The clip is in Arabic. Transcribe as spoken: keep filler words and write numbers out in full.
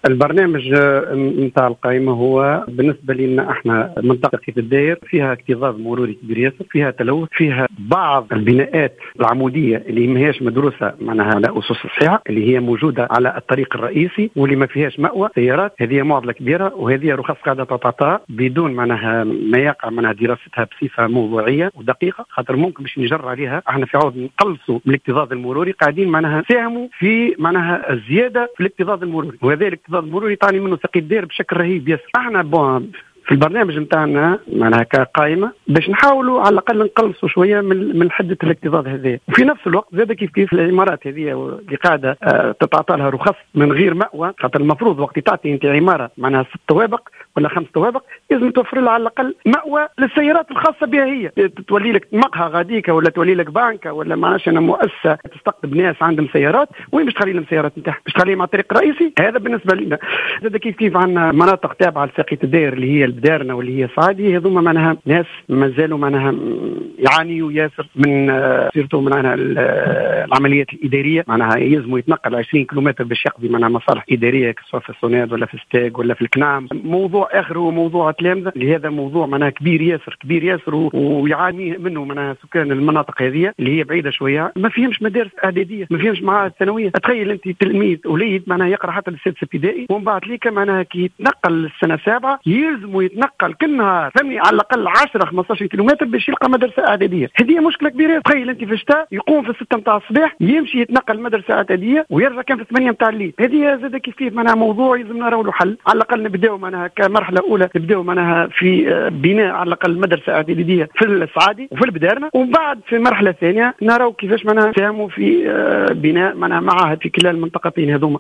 البرنامج نتاع القائمة هو بالنسبة لنا احنا منطقة كيف الداير فيها اكتظاظ مروري كبير ياسر، فيها تلوث، فيها بعض البناءات العمودية اللي ما هيش مدروسة معناها على أسس صحيحة، اللي هي موجودة على الطريق الرئيسي واللي ما فيهاش مأوى سيارات. هذه معضلة كبيرة، وهذه رخص قاعدة تعطى بدون معناها ما يقع معناها دراستها بصفة موضوعية ودقيقة، خاطر ممكن باش نجر عليها احنا في عوض نقلصوا من الاكتظاظ المروري قاعدين معناها ساهموا في معناها الزيادة في الاكتظاظ المروري، وهذا الاكتظاظ المروري يطاني منه ثقيل الدير بشكل رهيب ياسر. احنا بون في البرنامج نتاعنا معناها كقائمة باش نحاولوا على الأقل نقلصوا شوية من من حدة الاكتظاظ هذه، وفي نفس الوقت زاد كيف كيف العمارات هذه اللي قاعدة آه تتعطى لها رخص من غير مأوى، خاطر المفروض وقت تعطي انت عمارة معناها ست طوابق ولا خمس طوابق لازم توفر لها على الأقل مأوى للسيارات الخاصة بها، هي تولي لك مقهى غاديكا ولا تولي لك بانكا ولا معناش أنا مؤسسة تستقطب ناس عندهم سيارات، وين باش تخلي لهم سيارات نتاعها؟ باش تخليهم على الطريق الرئيسي؟ هذا بالنسبة لنا. زاد كيف كيف عندنا مناطق تابعة لساقية الداير اللي هي بدارنا واللي هي صعيدي، هذوما معناها ناس مازالوا معناها يعانيوا ياسر من سيرتو من العمليات الاداريه، معناها يلزموا يتنقل عشرين كيلومتر باش يقضي معناها مصالح اداريه سواء في السوناد ولا في ستاج ولا في الكنام. موضوع اخر هو موضوع التلامذه، اللي هذا موضوع معناها كبير ياسر كبير ياسر ويعاني منه معناها سكان المناطق هذه اللي هي بعيده شويه، ما فيهمش مدارس اعداديه، ما فيهمش معاهد ثانويه. تخيل انت تلميذ وليد معناها يقرا حتى للسادس ابتدائي، ومن بعد ليك معناها كي يتنقل للسنه سابعه يلزموا يتنقل كل نهار فهمني على الاقل عشرة خمسطاش كيلومتر باش يلقى مدرسه اعداديه. هذه مشكله كبيره. تخيل انت في الشتاء يقوم في الستة نتاع الصباح يمشي يتنقل مدرسه اعداديه ويرجع كان في ثمانية نتاع الليل. هذه زاد كيف كيف معناها موضوع يلزم نراو له حل. على الاقل نبداو معناها كمرحله اولى نبداو معناها في بناء على الاقل مدرسه اعداديه في الصعادي وفي البدارنه، ومن بعد في المرحله الثانيه نراو كيفاش معناها نساهموا في بناء معناها معاهد في كلا المنطقتين هذوما.